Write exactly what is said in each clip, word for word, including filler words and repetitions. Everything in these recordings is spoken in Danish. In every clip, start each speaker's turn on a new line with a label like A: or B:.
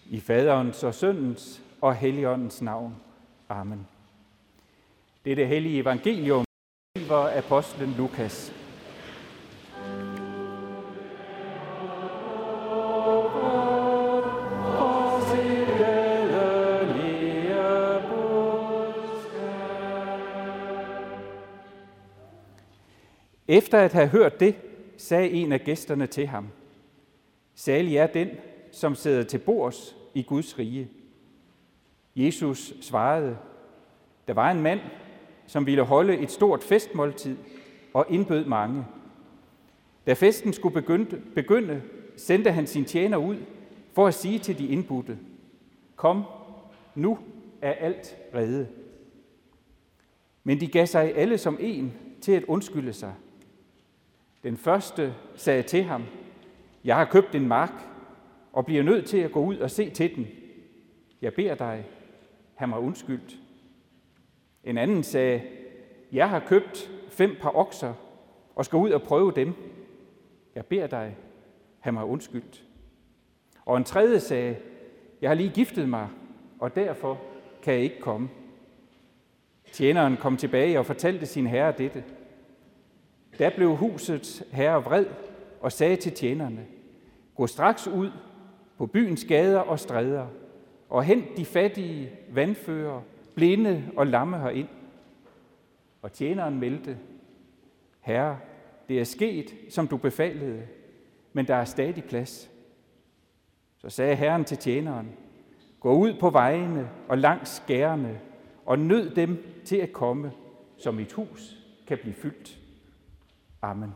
A: I Faderens og Søndens og Helligåndens navn. Amen. Det er det hellige evangelium, skriver apostlen Lukas. Efter at have hørt det, sagde en af gæsterne til ham: Salig er den, som sidder til bords i Guds rige. Jesus svarede: Der var en mand, som ville holde et stort festmåltid og indbød mange. Da festen skulle begynde, begynde, sendte han sin tjener ud for at sige til de indbudte: Kom, nu er alt rede. Men de gav sig alle som en til at undskylde sig. Den første sagde til ham: Jeg har købt en mark og bliver nødt til at gå ud og se til den. Jeg beder dig, have mig undskyldt. En anden sagde: Jeg har købt fem par okser og skal ud og prøve dem. Jeg beder dig, have mig undskyldt. Og en tredje sagde: Jeg har lige giftet mig, og derfor kan jeg ikke komme. Tjeneren kom tilbage og fortalte sin herre dette. Da blev husets herre vred og sagde til tjenerne: Gå straks ud på byens gader og stræder og hent de fattige, vandførere, blinde og lamme herind. Og tjeneren meldte: Herre, det er sket, som du befalede, men der er stadig plads. Så sagde Herren til tjeneren: Gå ud på vejene og langs gærene og nød dem til at komme, så mit hus kan blive fyldt. Amen.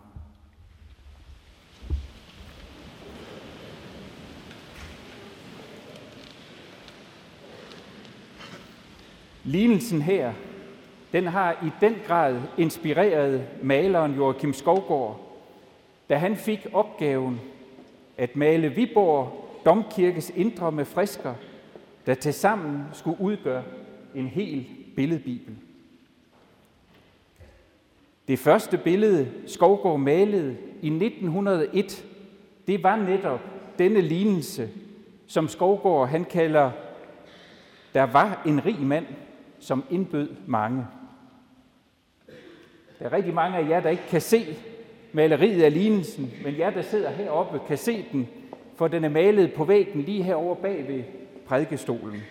A: Lignelsen her, den har i den grad inspireret maleren Joachim Skovgaard, da han fik opgaven at male Viborg Domkirkes indre med frisker, der tilsammen skulle udgøre en hel billedbibel. Det første billede, Skovgaard malede i nitten hundrede og et, det var netop denne lignelse, som Skovgaard han kalder: Der var en rig mand, som indbød mange. Der er rigtig mange af jer, der ikke kan se maleriet af lignelsen, men jer, der sidder heroppe, kan se den, for den er malet på væggen lige herovre bag ved prædikestolen.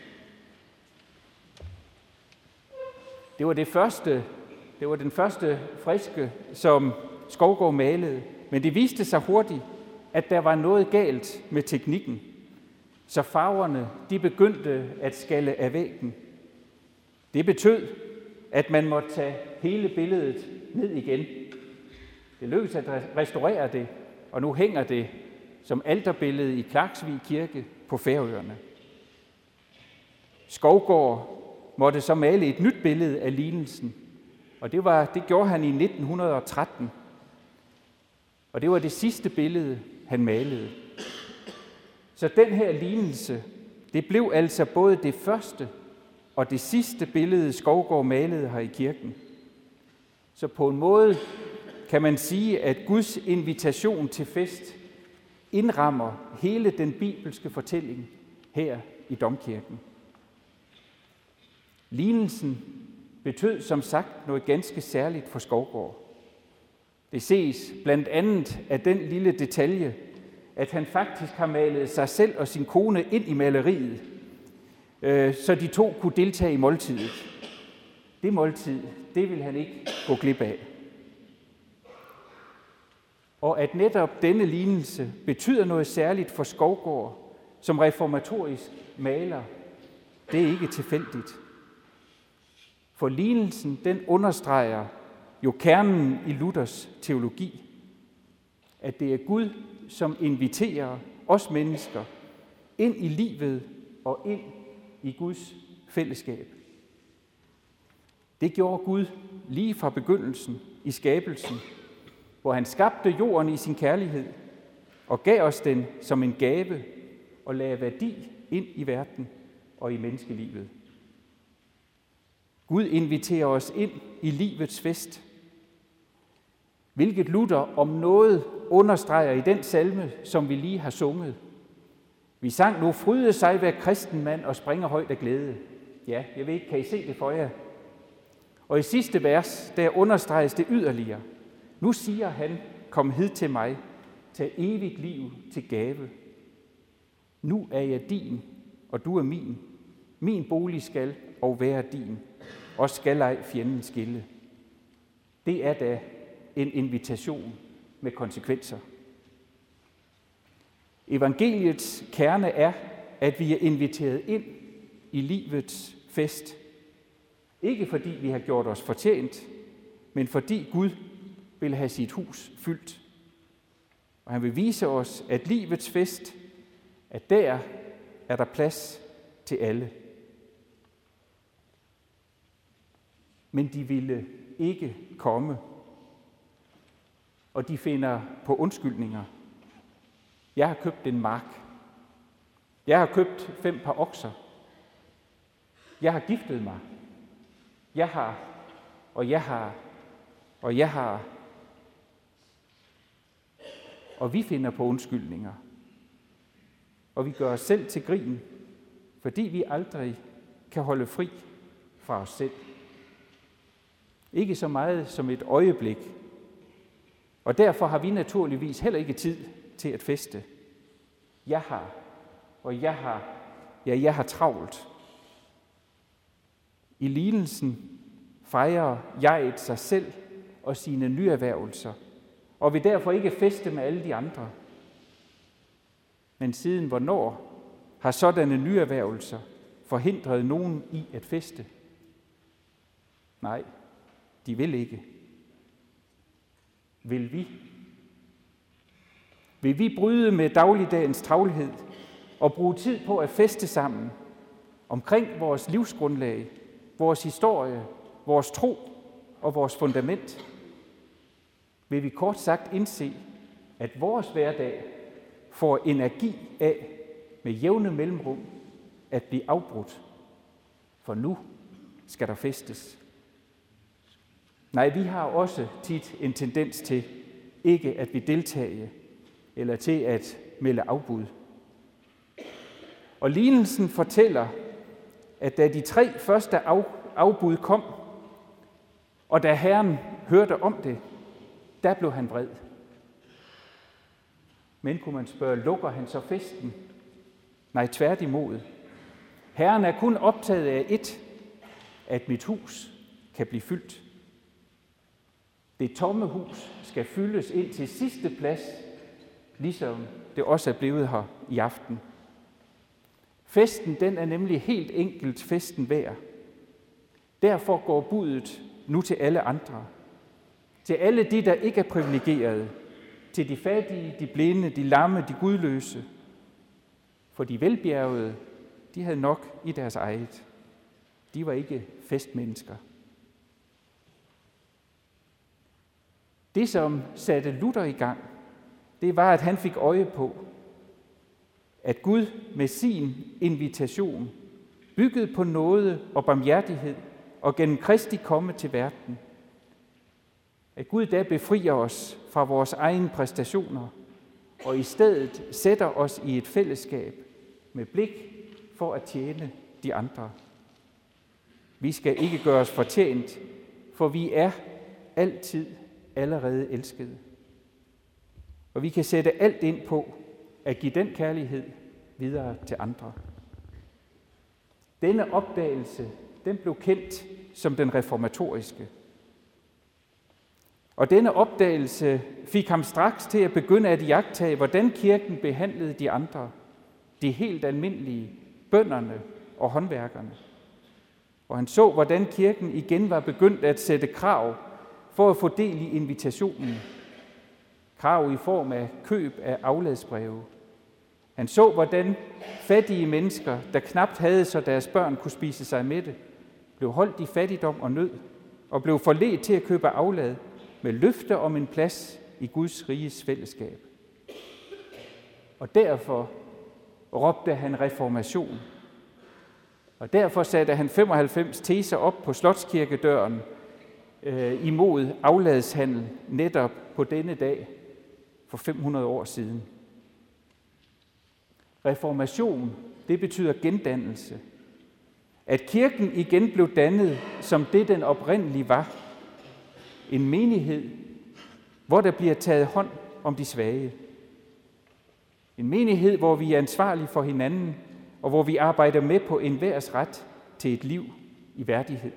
A: Det var det første, det var den første friske, som Skovgaard malede, men det viste sig hurtigt, at der var noget galt med teknikken, så farverne de begyndte at skalle af væggen. Det betød, at man måtte tage hele billedet ned igen. Det lykkedes at restaurere det, og nu hænger det som alterbillede i Klaksvig Kirke på Færøerne. Skovgaard måtte så male et nyt billede af lignelsen, og det, var, det gjorde han i nitten hundrede og tretten. Og det var det sidste billede, han malede. Så den her lignelse, det blev altså både det første og det sidste billede, Skovgaard malede her i kirken. Så på en måde kan man sige, at Guds invitation til fest indrammer hele den bibelske fortælling her i Domkirken. Lignelsen betød som sagt noget ganske særligt for Skovgaard. Det ses blandt andet af den lille detalje, at han faktisk har malet sig selv og sin kone ind i maleriet, så de to kunne deltage i måltidet. Det måltid, det vil han ikke gå glip af. Og at netop denne lignelse betyder noget særligt for Skovgaard som reformatorisk maler, det er ikke tilfældigt. For lignelsen, den understreger jo kernen i Luthers teologi, at det er Gud, som inviterer os mennesker ind i livet og ind i Guds fællesskab. Det gjorde Gud lige fra begyndelsen i skabelsen, hvor han skabte jorden i sin kærlighed og gav os den som en gave og lagde værdi ind i verden og i menneskelivet. Gud inviterer os ind i livets fest, hvilket Luther om noget understreger i den salme, som vi lige har sunget. Vi sang nu, fryde sig hver kristen mand og springer højt af glæde. Ja, jeg ved ikke, kan I se det for jer? Og i sidste vers, der understreges det yderligere. Nu siger han, kom hed til mig, tag evigt liv til gave. Nu er jeg din, og du er min. Min bolig skal og være din, og skal ej fjenden skille. Det er da en invitation med konsekvenser. Evangeliets kerne er, at vi er inviteret ind i livets fest. Ikke fordi vi har gjort os fortjent, men fordi Gud vil have sit hus fyldt. Og han vil vise os, at livets fest, at der er der plads til alle. Men de ville ikke komme, og de finder på undskyldninger. Jeg har købt en mark. Jeg har købt fem par okser. Jeg har giftet mig. Jeg har, og jeg har, og jeg har. Og vi finder på undskyldninger. Og vi gør os selv til grin, fordi vi aldrig kan holde fri fra os selv. Ikke så meget som et øjeblik. Og derfor har vi naturligvis heller ikke tid til at feste. Jeg har, og jeg har, ja, jeg har travlt. I lignelsen fejrer jeget sig selv og sine nyerhvervelser, og vil derfor ikke feste med alle de andre. Men siden hvornår har sådanne nyerhvervelser forhindret nogen i at feste? Nej, de vil ikke. Vil vi? Vil vi bryde med dagligdagens travlhed og bruge tid på at feste sammen omkring vores livsgrundlag, vores historie, vores tro og vores fundament? Vil vi kort sagt indse, at vores hverdag får energi af med jævne mellemrum at blive afbrudt? For nu skal der festes. Nej, vi har også tit en tendens til ikke at vi deltage eller til at melde afbud. Og lignelsen fortæller, at da de tre første afbud kom, og da Herren hørte om det, der blev han vred. Men kunne man spørge, lukker han så festen? Nej, tværtimod. Herren er kun optaget af ét, at mit hus kan blive fyldt. Det tomme hus skal fyldes ind til sidste plads, ligesom det også er blevet her i aften. Festen, den er nemlig helt enkelt festen værd. Derfor går budet nu til alle andre. Til alle de, der ikke er privilegerede. Til de fattige, de blinde, de lamme, de gudløse. For de velbjergede, de havde nok i deres eget. De var ikke festmennesker. Det, som satte Luther i gang, det var, at han fik øje på, at Gud med sin invitation, bygget på nåde og barmhjertighed og gennem Kristi komme til verden, at Gud da befrier os fra vores egne præstationer og i stedet sætter os i et fællesskab med blik for at tjene de andre. Vi skal ikke gøre os fortjent, for vi er altid allerede elskede. Og vi kan sætte alt ind på at give den kærlighed videre til andre. Denne opdagelse, den blev kendt som den reformatoriske. Og denne opdagelse fik ham straks til at begynde at iagttage, hvordan kirken behandlede de andre, de helt almindelige, bønderne og håndværkerne. Og han så, hvordan kirken igen var begyndt at sætte krav for at få del i invitationen. Krav i form af køb af afladsbreve. Han så, hvordan fattige mennesker, der knapt havde, så deres børn kunne spise sig mætte, blev holdt i fattigdom og nød, og blev forledt til at købe aflad med løfte om en plads i Guds riges fællesskab. Og derfor råbte han reformation. Og derfor satte han femoghalvfems teser op på Slotskirkedøren øh, imod afladshandel netop på denne dag for fem hundrede år siden. Reformation, det betyder gendannelse. At kirken igen blev dannet som det, den oprindelige var. En menighed, hvor der bliver taget hånd om de svage. En menighed, hvor vi er ansvarlige for hinanden, og hvor vi arbejder med på enhvers ret til et liv i værdighed.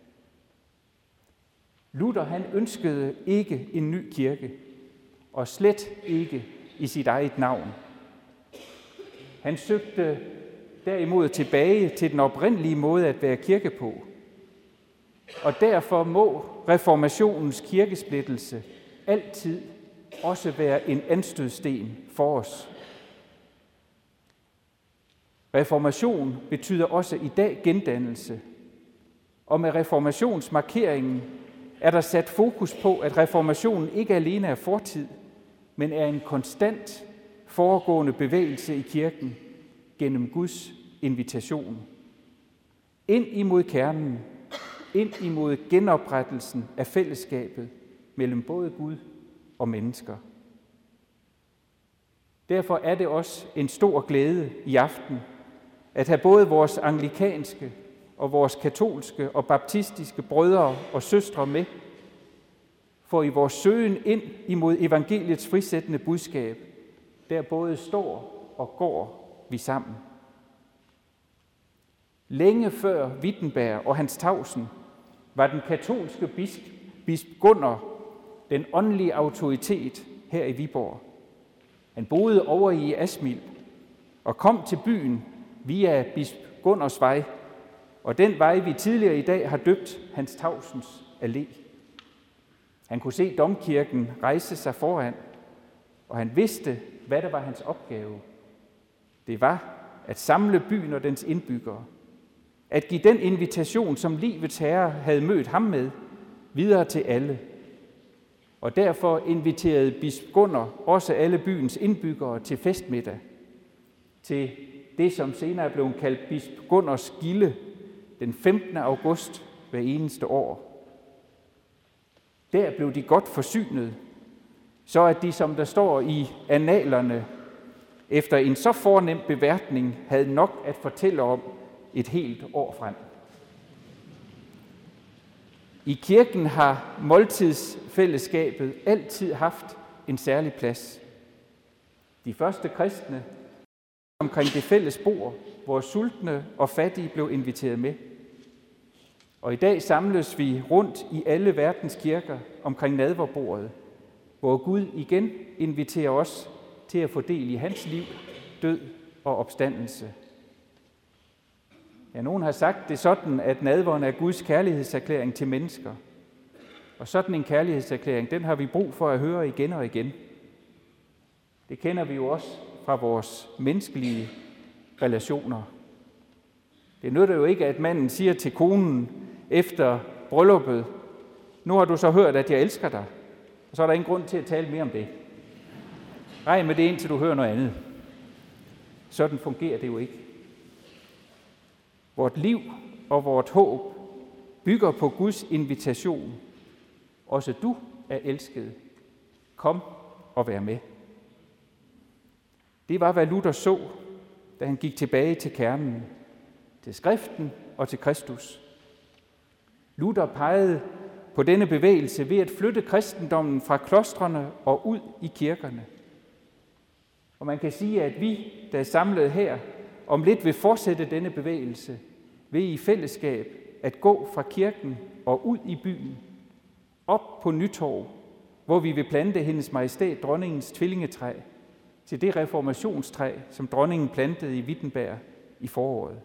A: Luther, han ønskede ikke en ny kirke, og slet ikke i sit eget navn. Han søgte derimod tilbage til den oprindelige måde at være kirke på. Og derfor må reformationens kirkesplittelse altid også være en anstødsten for os. Reformation betyder også i dag gendannelse. Og med reformationsmarkeringen er der sat fokus på, at reformationen ikke alene er fortid, men er en konstant foregående bevægelse i kirken gennem Guds invitation. Ind imod kernen, ind imod genoprettelsen af fællesskabet mellem både Gud og mennesker. Derfor er det også en stor glæde i aften at have både vores anglikanske og vores katolske og baptistiske brødre og søstre med, for i vores søgen ind imod evangeliets frisættende budskab, der både står og går vi sammen. Længe før Wittenberg og Hans Tausen var den katolske bisp, bisp Gunnar den åndelige autoritet her i Viborg. Han boede over i Asmild og kom til byen via bisp Gunnars vej, og den vej, vi tidligere i dag har døbt Hans Tausens Allé. Han kunne se domkirken rejse sig foran, og han vidste, hvad der var hans opgave. Det var at samle byen og dens indbyggere, at give den invitation, som livets herre havde mødt ham med, videre til alle. Og derfor inviterede bisp Gunnar også alle byens indbyggere til festmiddag, til det, som senere blev kaldt bisp Gunnars gilde, den femtende august hver eneste år. Der blev de godt forsynet, så at de, som der står i annalerne, efter en så fornem beværtning, havde nok at fortælle om et helt år frem. I kirken har måltidsfællesskabet altid haft en særlig plads. De første kristne omkring det fælles bord, hvor sultne og fattige blev inviteret med. Og i dag samles vi rundt i alle verdens kirker omkring nadverbordet, hvor Gud igen inviterer os til at få del i hans liv, død og opstandelse. Ja, nogen har sagt det sådan, at nadveren er Guds kærlighedserklæring til mennesker. Og sådan en kærlighedserklæring, den har vi brug for at høre igen og igen. Det kender vi jo også fra vores menneskelige relationer. Det nytter jo ikke, at manden siger til konen efter brylluppet, nu har du så hørt, at jeg elsker dig, og så er der ingen grund til at tale mere om det. Regn med det, indtil du hører noget andet. Sådan fungerer det jo ikke. Vort liv og vort håb bygger på Guds invitation. Også du er elsket. Kom og vær med. Det var, hvad Luther så, da han gik tilbage til kernen, til skriften og til Kristus. Luther pegede på denne bevægelse ved at flytte kristendommen fra klostrene og ud i kirkerne. Og man kan sige, at vi, der er samlet her, om lidt vil fortsætte denne bevægelse ved i fællesskab at gå fra kirken og ud i byen, op på Nytorv, hvor vi vil plante hendes majestæt, dronningens tvillingetræ, til det reformationstræ, som dronningen plantede i Wittenberg i foråret.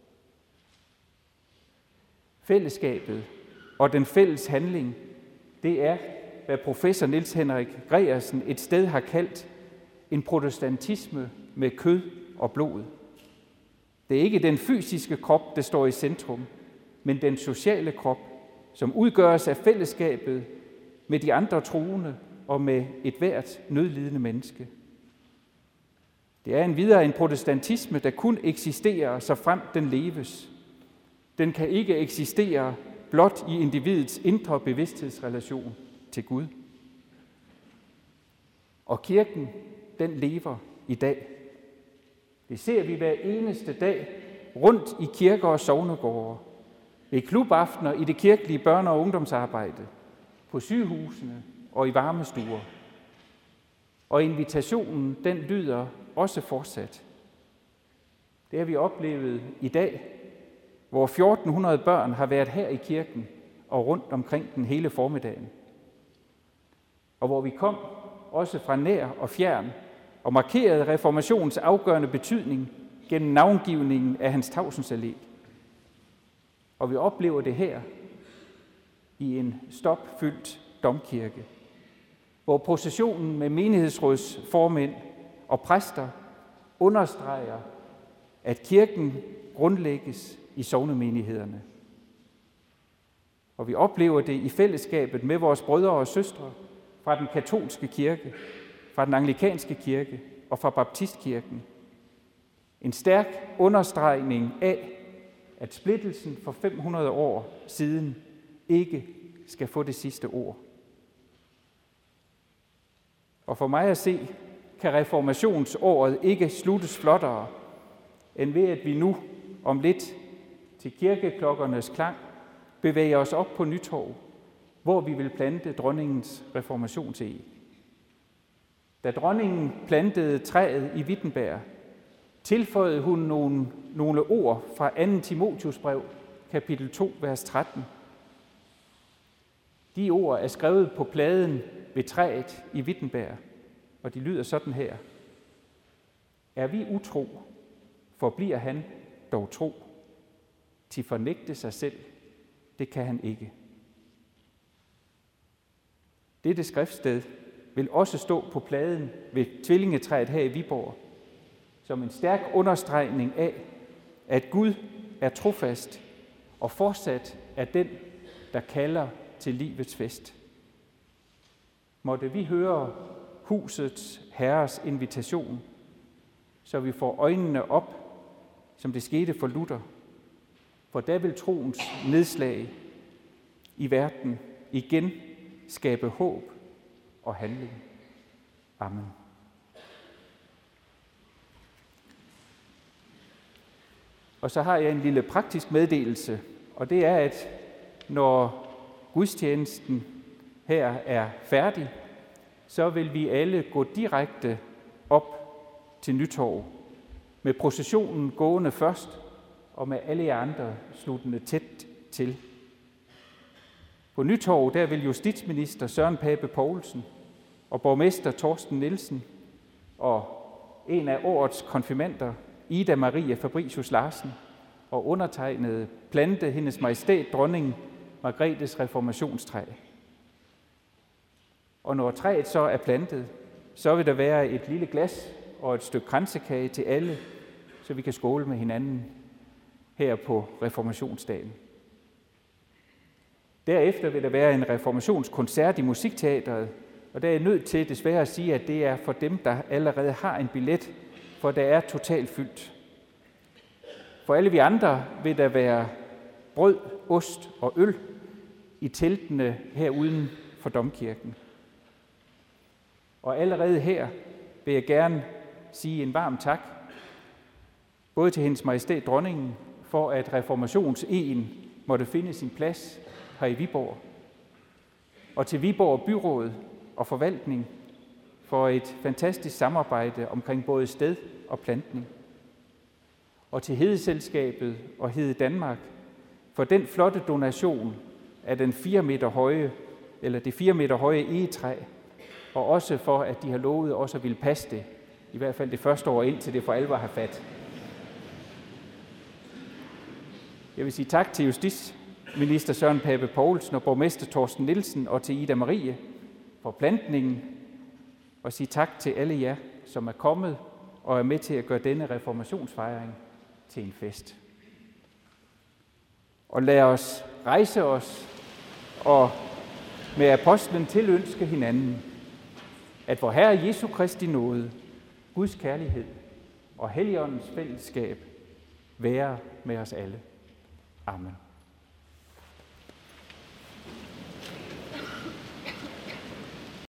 A: Fællesskabet og den fælles handling, det er, hvad professor Niels Henrik Gregersen et sted har kaldt en protestantisme med kød og blod. Det er ikke den fysiske krop, der står i centrum, men den sociale krop, som udgøres af fællesskabet med de andre troende og med et hvert nødlidende menneske. Det er endvidere en protestantisme, der kun eksisterer, så frem den leves. Den kan ikke eksistere blot i individets indre bevidsthedsrelation til Gud. Og kirken, den lever i dag. Det ser vi hver eneste dag rundt i kirker og sognegårde, ved klubaftener i det kirkelige børne- og ungdomsarbejde, på sygehusene og i varmestuer. Og invitationen, den lyder også fortsat. Det har vi oplevet i dag, hvor fjorten hundrede børn har været her i kirken og rundt omkring den hele formiddagen. Og hvor vi kom også fra nær og fjern og markerede reformationens afgørende betydning gennem navngivningen af Hans Tausends Allé. Og vi oplever det her i en stopfyldt domkirke, hvor processionen med menighedsrådsformænd og præster understreger, at kirken grundlægges i sognemenighederne. Og vi oplever det i fællesskabet med vores brødre og søstre fra den katolske kirke, fra den anglikanske kirke og fra baptistkirken. En stærk understregning af, at splittelsen for fem hundrede år siden ikke skal få det sidste ord. Og for mig at se, kan reformationsåret ikke sluttes flottere, end ved at vi nu om lidt til kirkeklokkernes klang bevæger os op på Nytorv, hvor vi vil plante dronningens reformationseg. Da dronningen plantede træet i Wittenberg, tilføjede hun nogle, nogle ord fra anden Timotheusbrev, kapitel to, vers tretten. De ord er skrevet på pladen ved træet i Wittenberg, og de lyder sådan her. Er vi utro, forbliver han dog tro. Til fornægte sig selv, det kan han ikke. Dette skriftsted vil også stå på pladen ved tvillingetræet her i Viborg, som en stærk understregning af, at Gud er trofast og fortsat er den, der kalder til livets fest. Måtte vi høre husets herres invitation, så vi får øjnene op, som det skete for Luther, for der vil troens nedslag i verden igen skabe håb og handling. Amen. Og så har jeg en lille praktisk meddelelse, og det er, at når gudstjenesten her er færdig, så vil vi alle gå direkte op til Nytorv, med processionen gående først, og med alle jer andre sluttende tæt til. På Nytorv, der vil justitsminister Søren Pape Poulsen og borgmester Torsten Nielsen og en af årets konfirmander, Ida Marie Fabricius Larsen, og undertegnede plante hendes majestæt dronningen Margrethes reformationstræ. Og når træet så er plantet, så vil der være et lille glas og et stykke kransekage til alle, så vi kan skåle med hinanden her på reformationsdagen. Derefter vil der være en reformationskoncert i Musikteatret, og der er jeg nødt til desværre at sige, at det er for dem, der allerede har en billet, for der er totalt fyldt. For alle vi andre vil der være brød, ost og øl i teltene her uden for domkirken. Og allerede her vil jeg gerne sige en varm tak, både til hendes majestæt dronningen, for at reformationsegen måtte finde sin plads her i Viborg, og til Viborg Byråd og forvaltning for et fantastisk samarbejde omkring både sted og plantning, og til Hedeselskabet og Hede Danmark for den flotte donation af den fire meter høje, eller det fire meter høje egetræ, og også for, at de har lovet også at ville passe det, i hvert fald det første år, indtil det for alvor har fat. Jeg vil sige tak til justitsminister Søren Pape Poulsen og borgmester Torsten Nielsen og til Ida Marie for plantningen, og sige tak til alle jer, som er kommet og er med til at gøre denne reformationsfejring til en fest. Og lad os rejse os og med apostlen tilønske hinanden, at vor Herre Jesu Kristi nåde, Guds kærlighed og Helligåndens fællesskab være med os alle. Amen.